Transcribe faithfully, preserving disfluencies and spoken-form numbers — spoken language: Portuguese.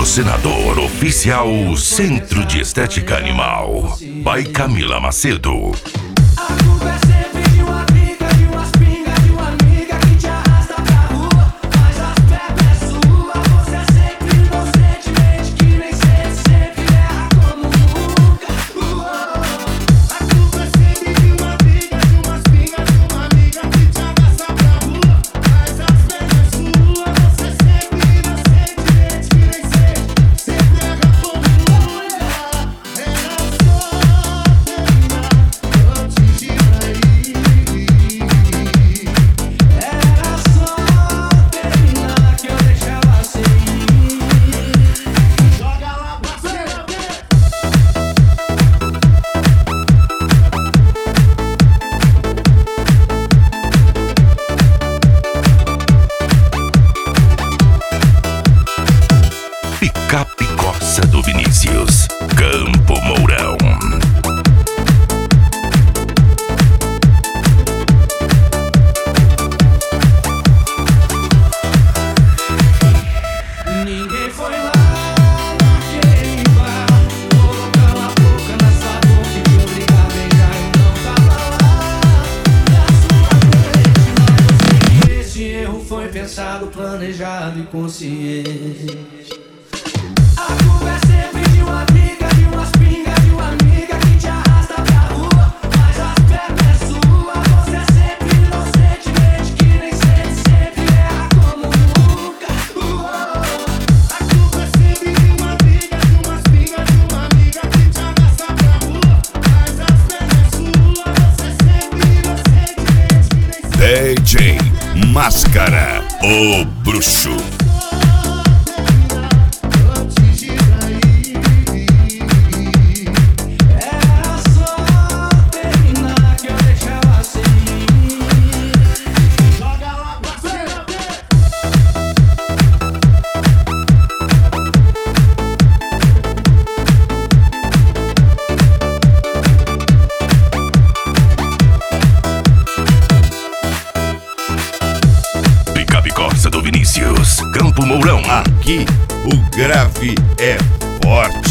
Patrocinador oficial Centro de Estética Animal. By Camila Macedo. A culpa é sempre de uma briga, de umas pingas, de uma amiga que te arrasta pra rua. Mas as pepas é sua, você é sempre inocente, mente que nem sente, sempre erra como nunca. Uou. A culpa é sempre de uma briga, de umas pingas, de uma amiga que te arrasta pra rua. Mas as pepas é sua, você é sempre inocente, mente que nem sente, sempre erra como nunca. Era só terminar antes de trair. Era só terminar que eu deixava sem ir. Joga lá pra cima. Picape Corsa do Vinícius. Campo Mourão. Ninguém foi lá naquele bar, colocando a boca na sua boca e te obrigar a beijar. Eu não tava lá da sua frente, mas eu sei que esse erro foi pensado, planejado e consciente. A culpa é sempre de uma briga, de umas pingas, de uma amiga que te arrasta pra rua. Mas as pepas é sua, você é sempre inocente, mente que nem sente, sempre erra como nunca. Uou. A culpa é sempre de uma briga, de umas pingas, de uma amiga que te arrasta pra rua. Mas as pepas é sua, você é sempre inocente, mente que nem sente. D J Máscara, o bruxo. Antes de trair. Era só terminar que eu deixava sem ir. Joga lá pra cima. Picape Corsa do Vinícius. Campo Mourão. Aqui o grave é forte.